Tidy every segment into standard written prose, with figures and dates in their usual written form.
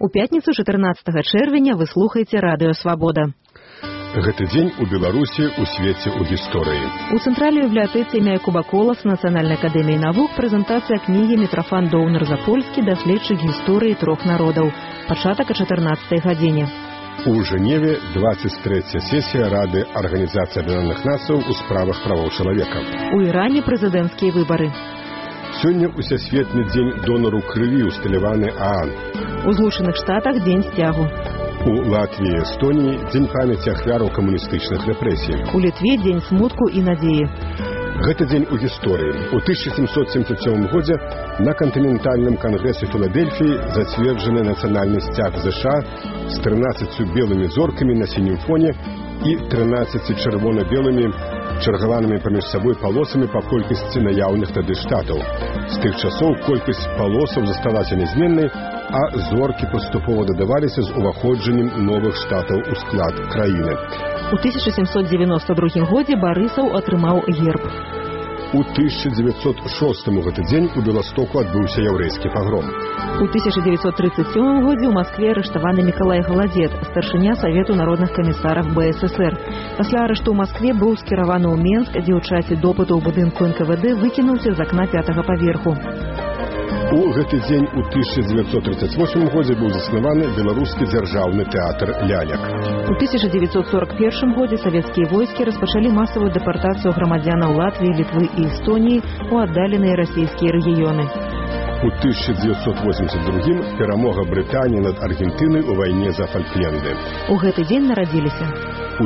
У пятніцу 14 чэрвеня вы слухаеце радыё «Свабода». Гэты дзень у Беларусі у свеце ў гісторыі. У цэнтральнай бібліятэцы імя Якуба Коласа Нацыянальнай акадэміі навук прэзентацыя кнігі Мітрафан Доўнар-Запольскі «Даследчык гісторыі трох народаў». Пачатак о 14 гадзіне. У Жэневе 23-я сесія Рады Арганізацыі Аб'яднаных Нацыяў у справах правоў чалавека. У Іране прэзідэнцкія выбары. Сёння ўсясветны дзень донару крыві, усталяваны ААН. У Злучаных Штатах дзень сцягу. У Латвіі і Эстоніі дзень памяці ахвяраў камуністычных рэпрэсій. У Літве дзень смутку і надзеі. Гэты дзень у гісторыі. У 1777 годзе на кантынентальным кангрэсе Філадельфіі зацверджаны нацыянальны сцяг ЗША з 13 белымі зоркамі на сінім фоне і 13 чырвона-белымі чаргаванымі паміж сабой палосамі па колькасці наяўных тады штатаў. З тых часоў колькасць палосаў засталася нязменнай, а зоркі паступова дадаваліся з уваходжаннем новых штатаў у склад краіны. У 1792 годзе Барысаў атрымаў герб. У 1906 гэты дзень у Беластоку адбыўся яўрэйскі пагром. У 1937 годзе ў Маскве арыштаваны Мікалай Галадзет, старшыня Савету народных камісараў БССР. Пасля арышту ў Маскве быў скіраваны ў Менск, дзе ў часе допыту ў будынку НКВД выкінуўся з акна 5-го паверху. У гэты дзень у 1938 годзе быў заснаваны беларускі дзяржаўны тэатр «Лялек». У 1941 годзе савецкія войскі распачалі масавую дэпартацыю грамадзянаў Латвіі, Літвы і Эстоніі ў аддаленыя расійскія рэгіёны. У 1982 перамога Брытаніі над Аргентынай у вайне за Фалкленды. У гэты дзень нарадзіліся. У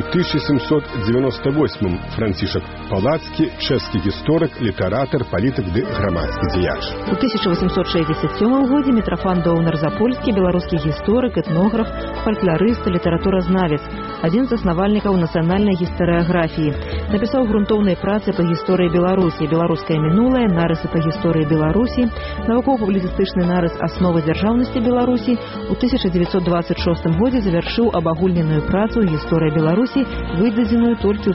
1798 Францішак Палацкі, чэшскі гісторык, літаратар, палітык ды грамадскі дзеяч. У 1867 годзе Мітрафан Доўнар-Запольскі, беларускі гісторык, этнограф, фалькларыст, літаратуразнавец, адзін з заснавальнікаў нацыянальнай гістарыяграфіі. Напісаў грунтоўныя працы па гісторыі Беларусі, беларускае мінулае, нарысы па гісторыі Беларусі, навукова-публіцыстычны нарыс асновы дзяржаўнасці Беларусі. У 1926 годзе завяршыў абагульненую працу «Гісторыя Беларусі», выдадзеную толькі ў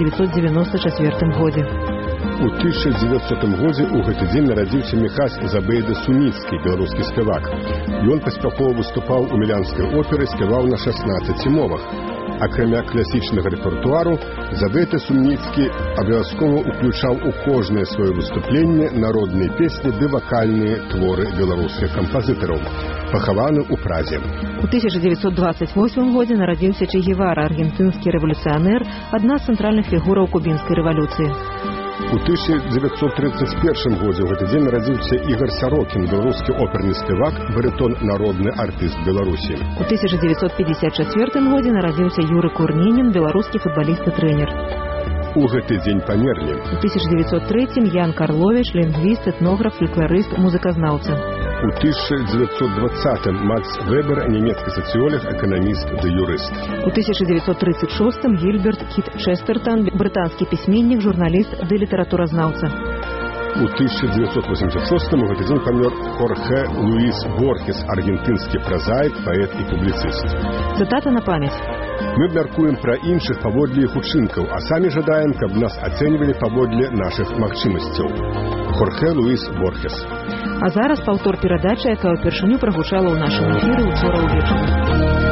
1994 годзе. У 1900 годзе ў гэты дзень нарадзіўся Міхась Забейда Суніцкі, беларускі спявак. Ён паспяхова выступаў у мілянскай оперы, спяваў на 16 мовах. Акрамя класічнага рэпертуару, Забейда Суніцкі абавязкова ўключаў у кожнае сваё выступленне народныя песні ды вакальныя творы беларускіх кампазітараў. Пахаваны ў Празе. У 1928 годзе нарадзіўся Че Гевара, аргентынскі рэвалюцыянер, адна з цэнтральных фігураў кубінскай рэвалюцыі. У 1931 годзе ў гэты дзень нарадзіўся Ігар Сарокін, беларускі оперны спявак, барытон, народны артыст Беларусі. У 1954 годзе нарадзіўся Юры Курнінін, беларускі футбаліст і трэнер. У гэты дзень памерлі. У 1903 Ян Карловіч, лінгвіст, этнограф, фалькларыст, музыказнаўца. У 1920 Макс Вебер, нямецкі сацыёлог, эканаміст ды юрыст. У 1936 Гільберт Кіт Честертан, брытанскі пісьменнік, журналіст ды літаратуразнаўца. У 1986 гэты дзень памёр Хорхе Луіс Борхес, аргентынскі празаік, паэт і публіцыст. Цытата на памяць. Мы мяркуем пра іншых паводле іх учынкаў, а самі жадаем, каб нас ацэньвалі паводле нашых магчымасцяў. Хорхе Луіс Борхес. А зараз паўтор перадачы, якая ўпершыню прагучала ў нашым эфіры ўчора ўвечары.